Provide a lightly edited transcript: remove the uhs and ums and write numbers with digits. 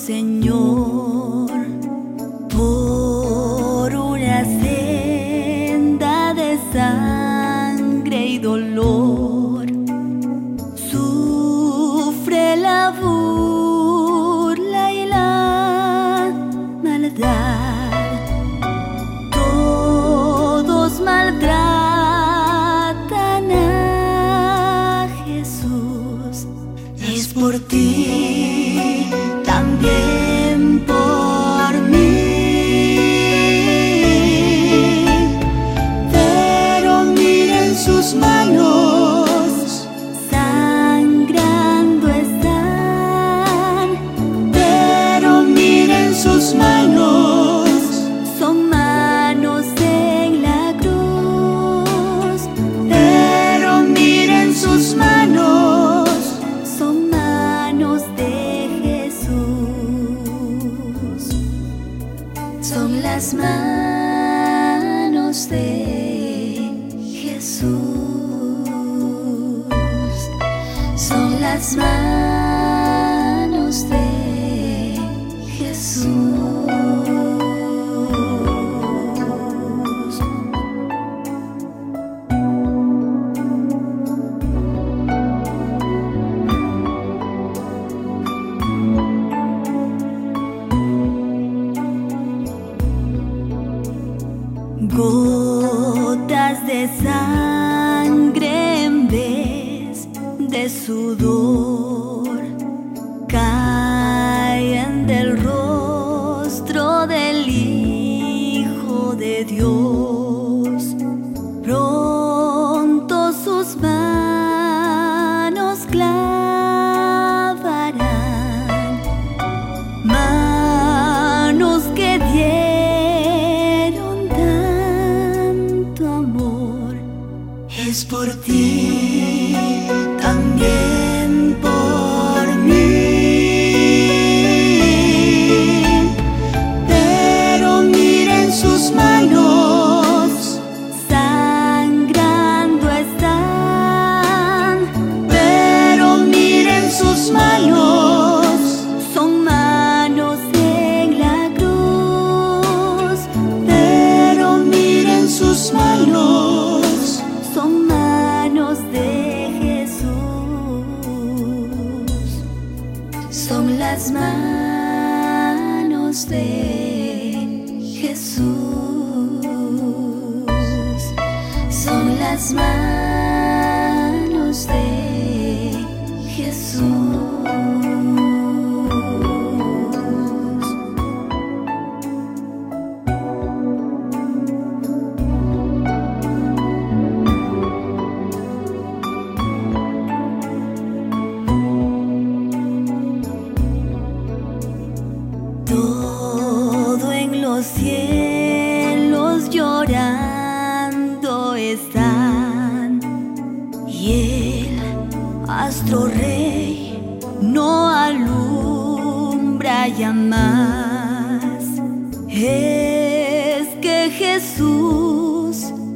Señor, por una senda de sangre y dolor. Sufre la burla y la maldad. Todos maltratan a Jesús. Es por ti, también por mí. Pero miren sus manos, sangrando están. Pero miren sus manos, son manos en la cruz. Pero miren sus manos, son manos de Jesús. Son las manos de Jesús. Son las manos de Jesús. Gotas de sangre en vez de sudor caen del rostro del Hijo de Dios. Pronto sus manos clavarán, manos que dieron tanto amor. Es por ti, también por mí. Pero miren sus manos, sangrando están. Pero miren sus manos, son manos en la cruz. Pero miren sus manos, son manos de Jesús. Son las manos de Jesús. Son las manos de Jesús. Todo en los cielos llorando están, y el astro rey no alumbra ya más. Es que Jesús